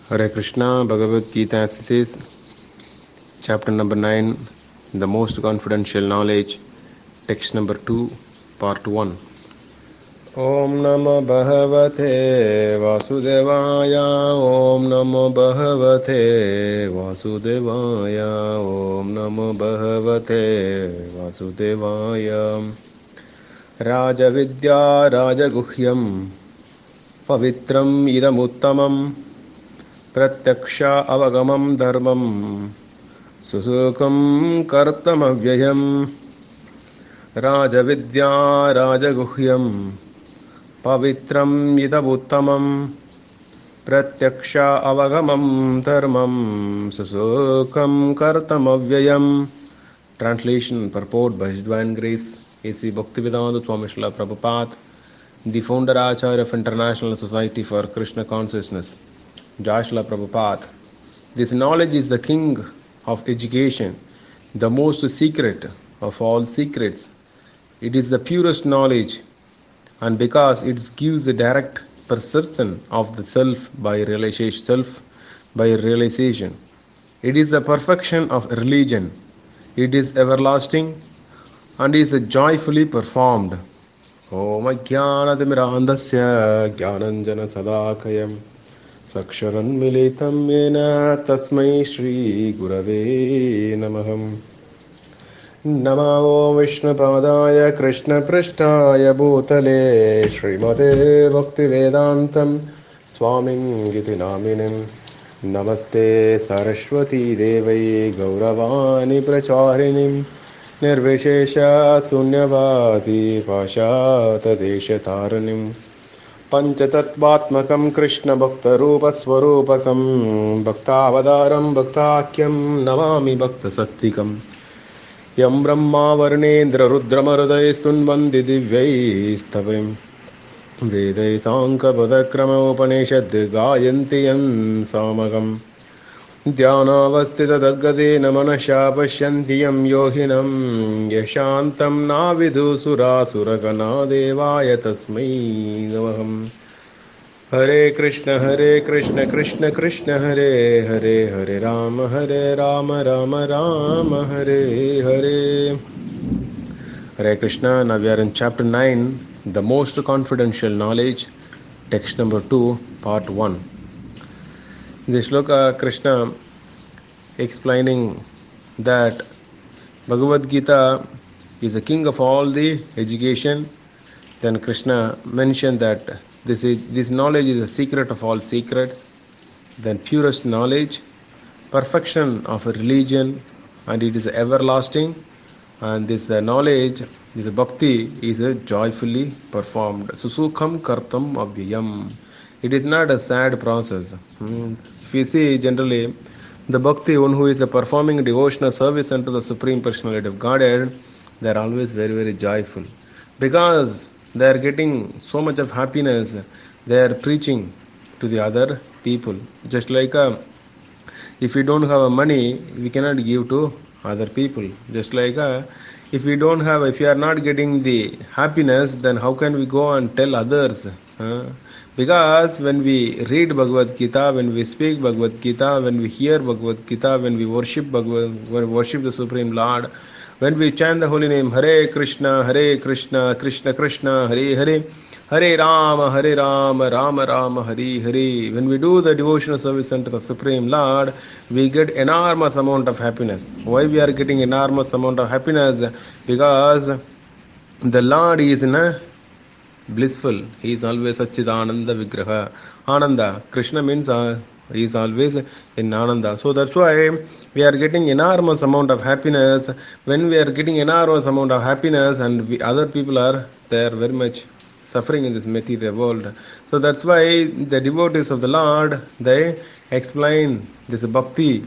Hare Krishna, Bhagavad Gita as it is, chapter number 9, the most confidential knowledge, text number 2, part 1. Om Namo Bhagavate Vasudevaya, Om Namo Bhagavate Vasudevaya, Om Namo Bhagavate Vasudevaya. Rajavidya Rajaguhyam Pavitram Idamuttamam Pratyaksha Avagamam Dharmam Susukam Kartamavyayam Rajavidya Rajaguhyam Pavitram Idabuttamam Pratyaksha Avagamam Dharmam Susukam Kartamavyayam. Translation and purport by His Divine Grace A.C. Bhaktivedanta Swami Srila Prabhupada, the founder Acharya of International Society for Krishna Consciousness. Jai Srila Prabhupada. This knowledge is the king of education, the most secret of all secrets. It is the purest knowledge, and because it gives the direct perception of the self by realization, it is the perfection of religion. It is everlasting and is joyfully performed. Om Ajnanatimirandasya Jnananjana Sadakayam Saksharan Militam Yena Tasmai Shri Gurave Namaham. Namo Vishnupadaya Krishna Prishtaya Bhutale Srimate Bhaktivedantam Swamim Giti Naminim. Namaste Saraswati Devai Gauravani Pracharinim Nirvishesha Sunyavadi Pashata Deshataranim Panchatattvatmakam Krishna Bhakta Rupa Swarupakam Bhaktavadaram Bhaktakyam Navami Bhakta Sattikam Yam Brahma Varnendra Rudramaruday Stunvandi Divyai Stavim Vedai Sankha Padakrama Upanishad Gayanti Yan Samagam Dhyanavastita Daggadena Manasha Pashyanti Yam Yohinam Yashantam Navidu Sura Suragana Devaya Tasmai Namaham. Hare Krishna Krishna Krishna Hare Hare Hare Rama Rama Rama Hare Hare. Hare Krishna. Now we are in chapter 9, the most confidential knowledge, text number 2, part 1. In this shloka, Krishna explaining that Bhagavad Gita is the king of all the education. Then Krishna mentioned that this knowledge is the secret of all secrets, then purest knowledge, perfection of a religion, and it is everlasting. And this knowledge, this bhakti, is joyfully performed. Susukham kartam avyayam. It is not a sad process. If you see generally, the bhakti, one who is performing devotional service unto the Supreme Personality of Godhead, they are always very, very joyful. Because they are getting so much of happiness, they are preaching to the other people. Just like if we don't have money, we cannot give to other people. Just like if we are not getting the happiness, then how can we go and tell others? Because when we read Bhagavad Gita, when we speak Bhagavad Gita, when we hear Bhagavad Gita, when we worship the Supreme Lord, when we chant the holy name Hare Krishna Krishna Krishna Hare Hare, Hare Rama Rama Rama Hare Hare, when we do the devotional service unto the Supreme Lord, we get enormous amount of happiness. Why we are getting enormous amount of happiness? Because the Lord is blissful. He is always Satchidananda Vigraha. Ananda. Krishna means he is always in Ananda. So that's why we are getting enormous amount of happiness. When we are getting enormous amount of happiness and other people are there very much suffering in this material world. So that's why the devotees of the Lord, they explain this bhakti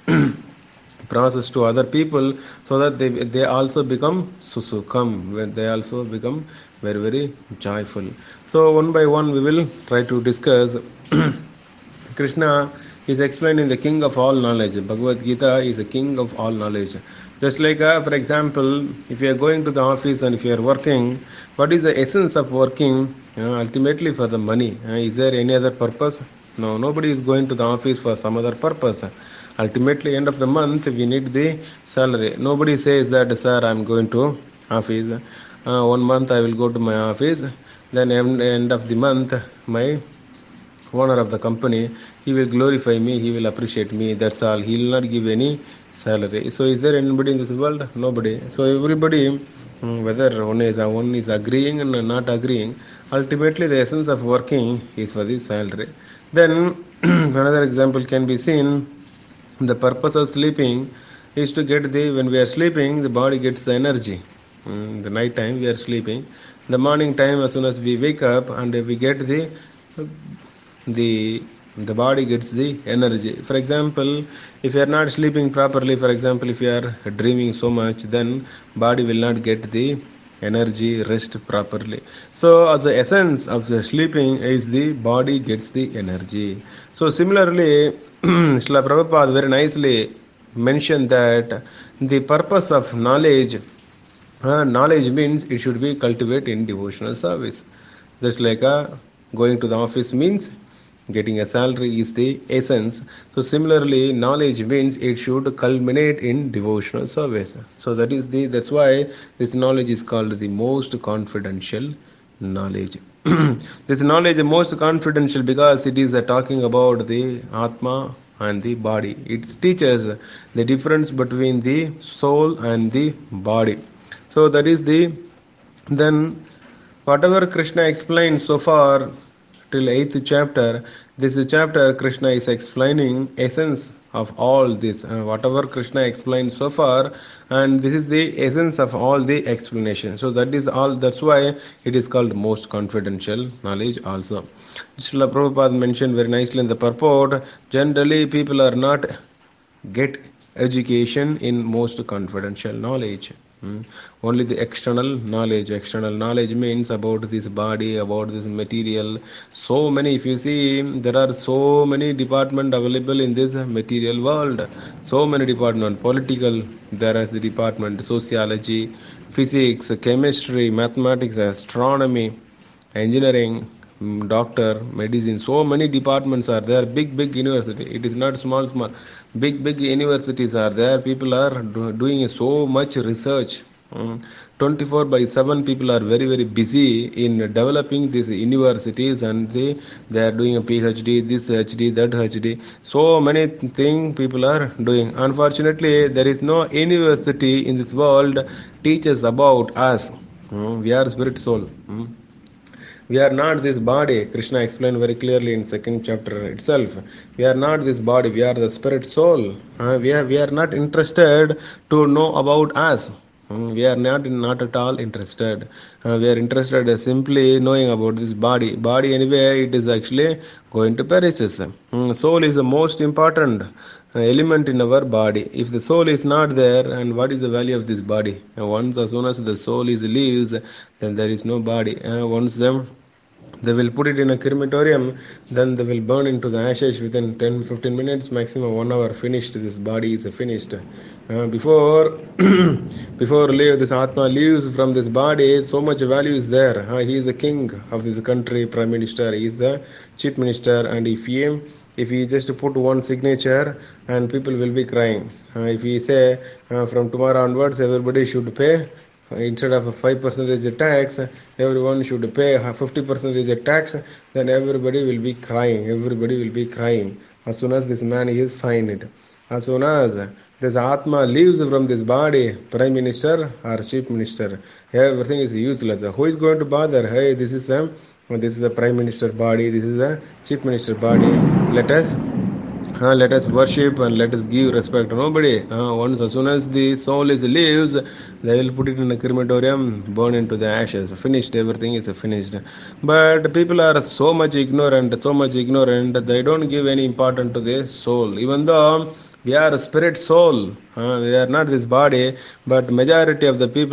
process to other people so that they also become susukham, when they also become very, very joyful. So one by one we will try to discuss. Krishna is explaining the king of all knowledge. Bhagavad Gita is a king of all knowledge. Just like, for example, if you are going to the office and if you are working, what is the essence of working? Ultimately for the money. Is there any other purpose? No, nobody is going to the office for some other purpose. Ultimately, end of the month, we need the salary. Nobody says that, sir, I'm going to office. 1 month I will go to my office. Then end of the month, my owner of the company, he will glorify me, he will appreciate me, that's all. He will not give any salary. So is there anybody in this world? Nobody. So everybody, whether one is agreeing and not agreeing, ultimately the essence of working is for the salary. Then another example can be seen. The purpose of sleeping is to get the, when we are sleeping, the body gets the energy. The night time we are sleeping, the morning time as soon as we wake up and we get the the body gets the energy. For example, if you are not sleeping properly, for example, if you are dreaming so much, then body will not get the energy, rest properly. So as the essence of the sleeping is the body gets the energy. So similarly, Srila Prabhupada very nicely mentioned that the purpose of knowledge means it should be cultivated in devotional service. Just like going to the office means getting a salary is the essence. So similarly, knowledge means it should culminate in devotional service. So that's why this knowledge is called the most confidential knowledge. This knowledge is most confidential because it is talking about the Atma and the body. It teaches the difference between the soul and the body. So that is the, then whatever Krishna explained so far till 8th chapter, this chapter Krishna is explaining essence of all this. Whatever Krishna explained so far, and this is the essence of all the explanation. So that is all. That's why it is called most confidential knowledge also. Srila Prabhupada mentioned very nicely in the purport. Generally, people are not get education in most confidential knowledge. Only the external knowledge. External knowledge means about this body, about this material. So many, if you see, there are so many departments available in this material world. So many departments. Political, there is the department, sociology, physics, chemistry, mathematics, astronomy, engineering, doctor, medicine. So many departments are there. Big university. It is not small. Big universities are there. People are doing so much research. 24/7 people are very busy in developing these universities, and they are doing a PhD, this HD, that HD. So many things people are doing. Unfortunately, there is no university in this world teaches about us. We are spirit soul. We are not this body. Krishna explained very clearly in second chapter itself. We are not this body. We are the spirit soul. We are not interested to know about us. We are not at all interested. We are interested in simply knowing about this body. Body anyway, it is actually going to perish. Soul is the most important element in our body. If the soul is not there, and what is the value of this body? Once, as soon as the soul is leaves, then there is no body. Once they will put it in a crematorium, then they will burn into the ashes within 10-15 minutes, maximum 1 hour. Finished. This body is finished. Before this Atma leaves from this body, so much value is there. He is the king of this country, prime minister. He is the chief minister, and if he just put one signature, and people will be crying. If he say from tomorrow onwards everybody should pay, instead of a 5% tax, everyone should pay 50% tax, then everybody will be crying. As soon as this man is signed, as soon as this Atma leaves from this body, prime minister or chief minister, everything is useless. Who is going to bother? Hey, this is the prime minister body, this is the chief minister body, let us worship and let us give respect. Nobody. Once, as soon as the soul leaves, they will put it in a crematorium, burn into the ashes. Finished. Everything is finished. But people are so much ignorant. They don't give any importance to the soul. Even though we are a spirit soul, we are not this body, but majority of the people,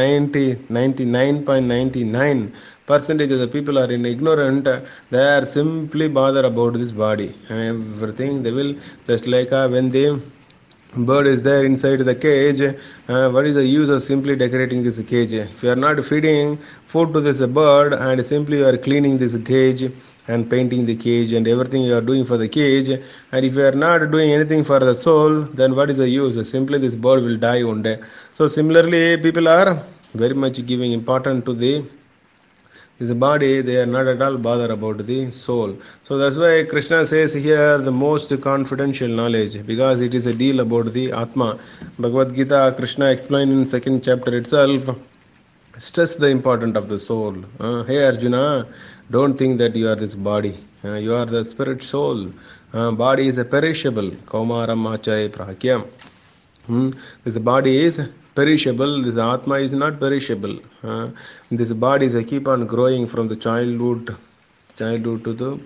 99.99% of the people are ignorant. They are simply bother about this body. Everything they will, just like when the bird is there inside the cage, what is the use of simply decorating this cage? If you are not feeding food to this bird and simply you are cleaning this cage, and painting the cage and everything you are doing for the cage. And if you are not doing anything for the soul, then what is the use? Simply this bird will die one day. So similarly, people are very much giving importance to the this body, they are not at all bothered about the soul. So that's why Krishna says here the most confidential knowledge, because it is a deal about the Atma. Bhagavad Gita, Krishna explained in second chapter itself, stress the importance of the soul. Hey Arjuna, don't think that you are this body. You are the spirit soul. Body is a perishable. Kaumaram achai prakyam. This body is perishable, this Atma is not perishable. This body is keep on growing from the childhood to the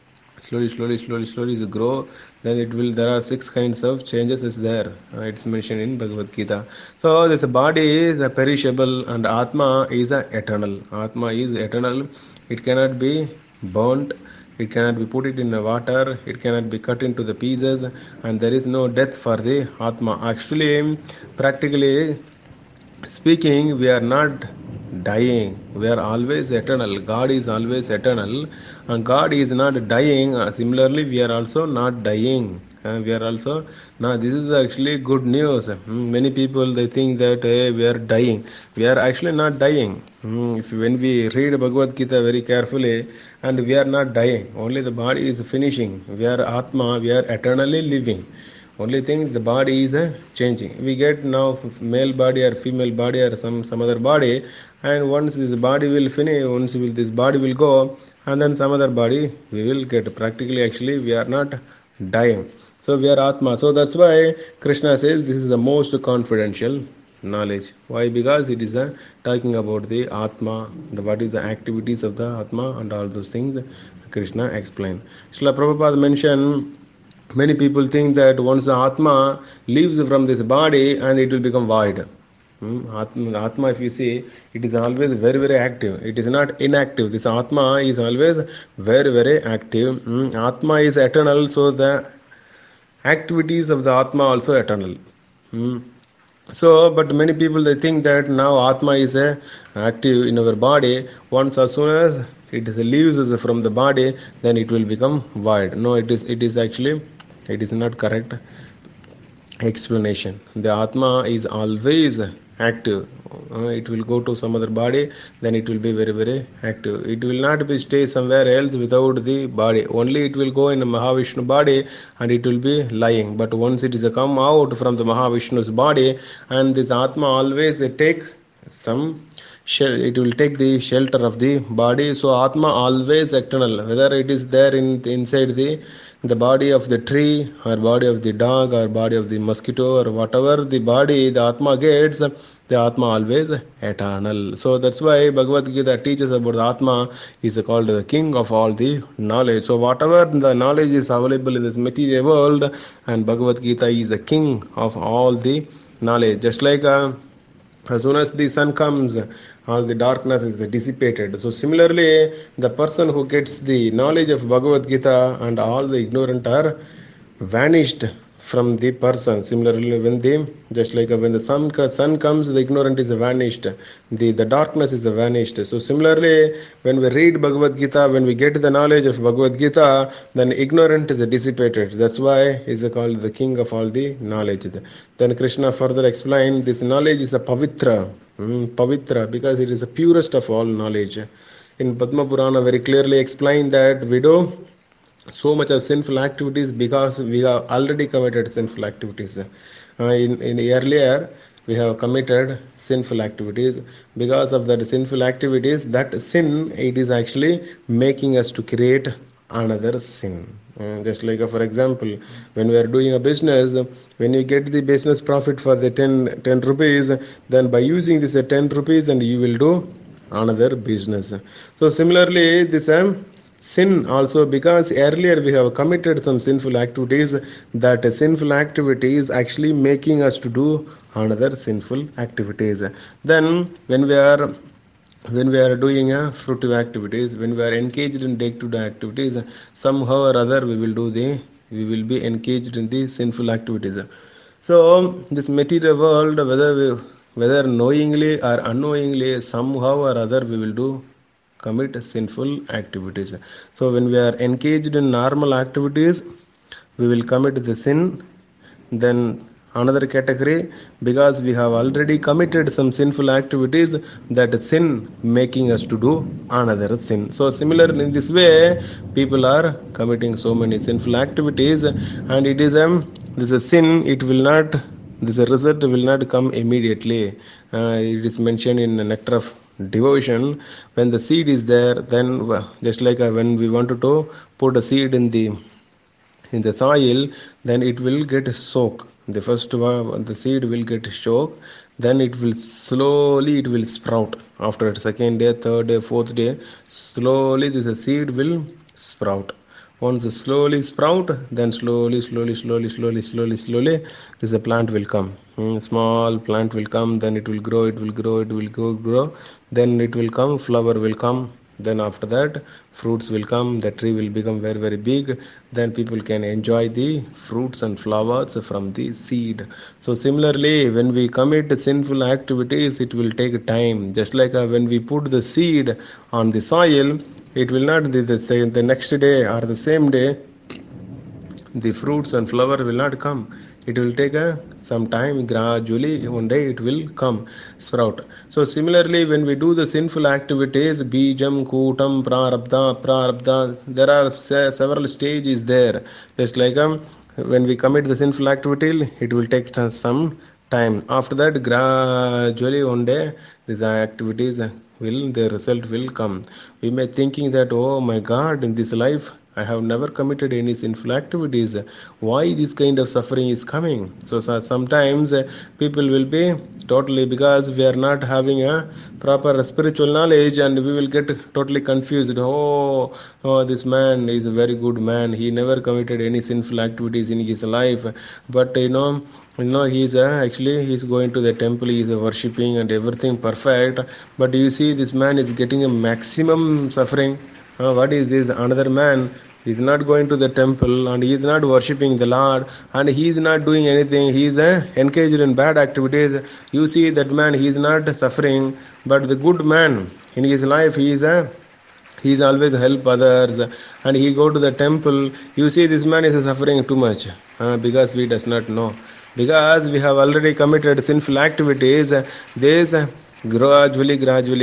slowly is grow. Then it will. There are 6 kinds of changes is there. It's mentioned in Bhagavad Gita. So this body is a perishable and Atma is a eternal. Atma is eternal. It cannot be burnt. It cannot be put it in the water. It cannot be cut into the pieces, and there is no death for the Atma. Actually, practically speaking, we are not dying. We are always eternal. God is always eternal, and God is not dying. Similarly, we are also not dying. We are also now. This is actually good news. Many people they think that hey, we are dying. We are actually not dying. If when we read Bhagavad Gita very carefully, and we are not dying. Only the body is finishing. We are Atma. We are eternally living. Only thing the body is changing. We get now male body or female body or some other body, and once this body will finish, this body will go, and then some other body we will get. Practically, actually, we are not dying. So we are Atma. So that's why Krishna says this is the most confidential knowledge. Why? Because it is talking about the Atma, what is the activities of the Atma and all those things. Krishna explained. Srila Prabhupada mentioned. Many people think that once the Atma leaves from this body and it will become void. Atma, if you see, it is always very, very active. It is not inactive. This Atma is always very, very active. Atma is eternal, so the activities of the Atma also eternal. So, but many people they think that now Atma is active in our body. Once as soon as it leaves from the body, then it will become void. No, it is actually it is not correct explanation. The Atma is always active. It will go to some other body, then it will be very, very active. It will not be stay somewhere else without the body. Only it will go in a Mahavishnu body and it will be lying. But once it is come out from the Mahavishnu's body, and this Atma always take some it will take the shelter of the body. So Atma always eternal, whether it is there inside the body of the tree or body of the dog or body of the mosquito or whatever the body the Atma gets, the Atma always eternal. So that's why Bhagavad Gita teaches about the Atma is called the king of all the knowledge. So whatever the knowledge is available in this material world, and Bhagavad Gita is the king of all the knowledge. Just like as soon as the sun comes, all the darkness is dissipated. So similarly, the person who gets the knowledge of Bhagavad Gita and all the ignorant are vanished from the person. Similarly, just like when the sun comes, the ignorant is vanished. The darkness is vanished. So similarly, when we read Bhagavad Gita, when we get the knowledge of Bhagavad Gita, then ignorant is dissipated. That's why he is called the king of all the knowledge. Then Krishna further explained this knowledge is a pavitra. Pavitra, because it is the purest of all knowledge. In Padma Purana very clearly explained that we do so much of sinful activities because we have already committed sinful activities. In earlier we have committed sinful activities. Because of that sinful activities, that sin, it is actually making us to create another sin. Just like for example, when we are doing a business, when you get the business profit for the 10 rupees, then by using this 10 rupees and you will do another business. So similarly, this sin also, because earlier we have committed some sinful activities, that sinful activity is actually making us to do another sinful activities. Then when we are doing fruitive activities, when we are engaged in day-to-day activities, somehow or other we will be engaged in the sinful activities. So this material world, whether knowingly or unknowingly, somehow or other we will do commit sinful activities. So when we are engaged in normal activities, we will commit the sin. Then another category, because we have already committed some sinful activities, that sin making us to do another sin. So similar in this way, people are committing so many sinful activities, and it is this is a sin. It will not, this result will not come immediately. It is mentioned in the nectar of devotion. When the seed is there, then just like when we wanted to put a seed in the soil, then it will get soak. The first one, the seed will get soak, then it will slowly, it will sprout. After second day, third day, fourth day, slowly this seed will sprout. Once it slowly sprout, then slowly this a plant will come. Small plant will come, then it will grow, grow, then it will come, flower will come, then after that fruits will come, the tree will become very very big, then people can enjoy the fruits and flowers from the seed. So similarly, when we commit sinful activities, it will take time. Just like when we put the seed on the soil, it will not the next day or the same day the fruits and flower will not come. It will take some time. Gradually one day it will come, sprout. So similarly, when we do the sinful activities, bijam, kutam, prarabdha, there are several stages there. Just like when we commit the sinful activity, it will take some time. After that, gradually one day these activities will, the result will come. We may thinking that, oh my God, in this life I have never committed any sinful activities. Why this kind of suffering is coming? So sometimes people will be totally, because we are not having a proper spiritual knowledge, and we will get totally confused. Oh, this man is a very good man. He never committed any sinful activities in his life. But he's actually he's going to the temple, he's worshipping and everything perfect. But you see, this man is getting a maximum suffering. What is this? Another man is not going to the temple and he is not worshipping the Lord and he is not doing anything. He is engaged in bad activities. You see that man, he is not suffering, but the good man in his life, he is always help others and he go to the temple. You see, this man is suffering too much because we does not know. Because we have already committed sinful activities, this gradually,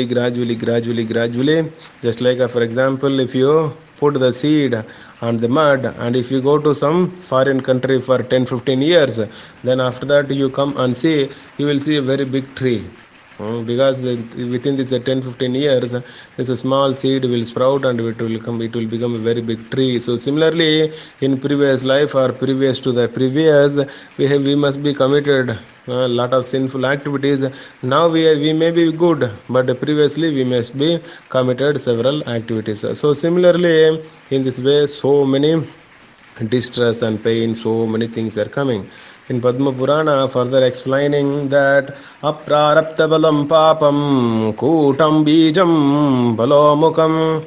just like for example, if you put the seed on the mud and if you go to some foreign country for 10-15 years, then after that you come and see, you will see a very big tree. Because within this 10-15 years, this a small seed will sprout and it will become a very big tree. So similarly, in previous life or previous to the previous, we must be committed a lot of sinful activities. Now we may be good, but previously we must be committed several activities. So similarly, in this way, so many distress and pain, so many things are coming. In Padma Purana, further explaining that aprarabdha balam papam kutam bijam balomukam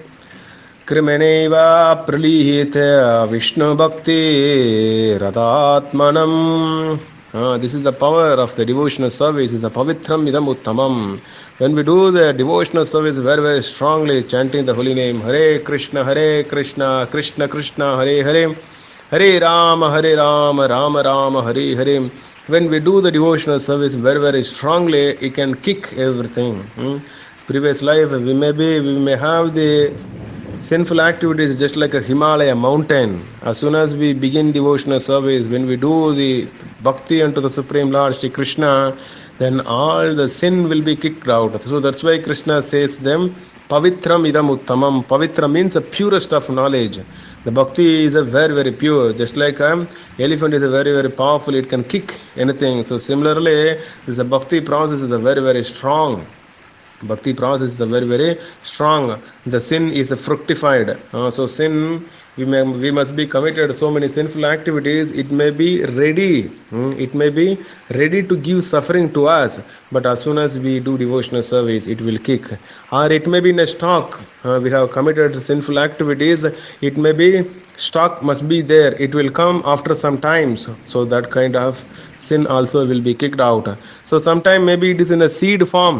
krimeneva pralihite vishnu bhakti radatmanam. This is the power of the devotional service, is the pavitram idam uttamam. When we do the devotional service very very strongly, chanting the holy name Hare Krishna, Krishna Krishna, Hare Hare, Hare Rama, Rama Rama, Hare Hare. When we do the devotional service very very strongly, it can kick everything. Previous life, we may have the sinful activities just like a Himalaya mountain. As soon as we begin devotional service, when we do the bhakti unto the Supreme Lord Shri Krishna, then all the sin will be kicked out. So that's why Krishna says them pavitram idam uttamam. Pavitra means the purest of knowledge. The bhakti is a very very pure. Just like elephant is a very very powerful, it can kick anything. So similarly, this bhakti process is a very very strong. Bhakti process is very very strong. The sin is fructified. So sin, we must be committed so many sinful activities. It may be ready. It may be ready to give suffering to us. But as soon as we do devotional service, it will kick. Or it may be in a stock. We have committed sinful activities. It may be stock must be there. It will come after some time. So that kind of sin also will be kicked out. So sometime maybe it is in a seed form.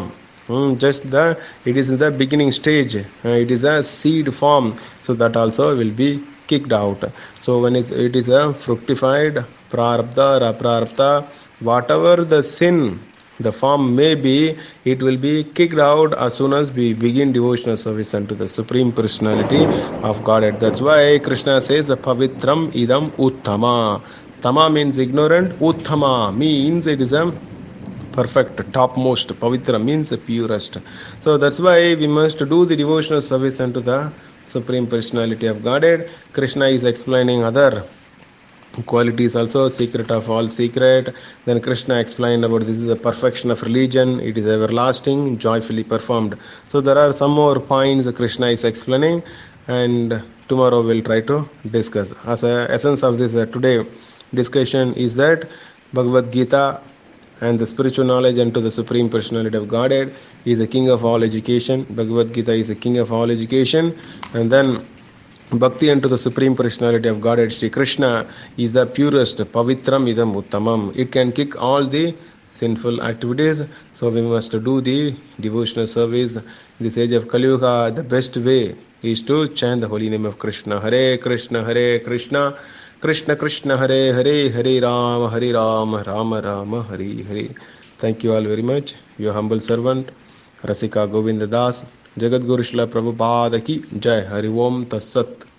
Just it is in the beginning stage. It is a seed form, so that also will be kicked out. So when it is a fructified prarabdha or aprarabdha, whatever the sin the form may be, it will be kicked out as soon as we begin devotional service unto the Supreme Personality of Godhead. That's why Krishna says pavitram idam uttama. Tama means ignorant, uttama means it is a perfect, topmost. Pavitra means purest. So that's why we must do the devotional service unto the Supreme Personality of Godhead. Krishna is explaining other qualities also, secret of all secret. Then Krishna explained about this is the perfection of religion, it is everlasting, joyfully performed. So there are some more points Krishna is explaining, and tomorrow we'll try to discuss. As a essence of this today discussion is that Bhagavad Gita and the spiritual knowledge unto the Supreme Personality of Godhead is the king of all education. Bhagavad Gita is the king of all education. And then Bhakti unto the Supreme Personality of Godhead, Sri Krishna, is the purest, pavitram idam uttamam. It can kick all the sinful activities. So we must do the devotional service. In this age of Kali Yuga, the best way is to chant the holy name of Krishna. Hare Krishna, Hare Krishna, Krishna Krishna, Hare Hare, Hare Ram, Hare Ram, Rama Rama, Hare Hare. Thank you all very much. Your humble servant, Rasika Govinda Das. Jagat Guru Shila Prabhupada ki Jai. Hari Om Tat Sat.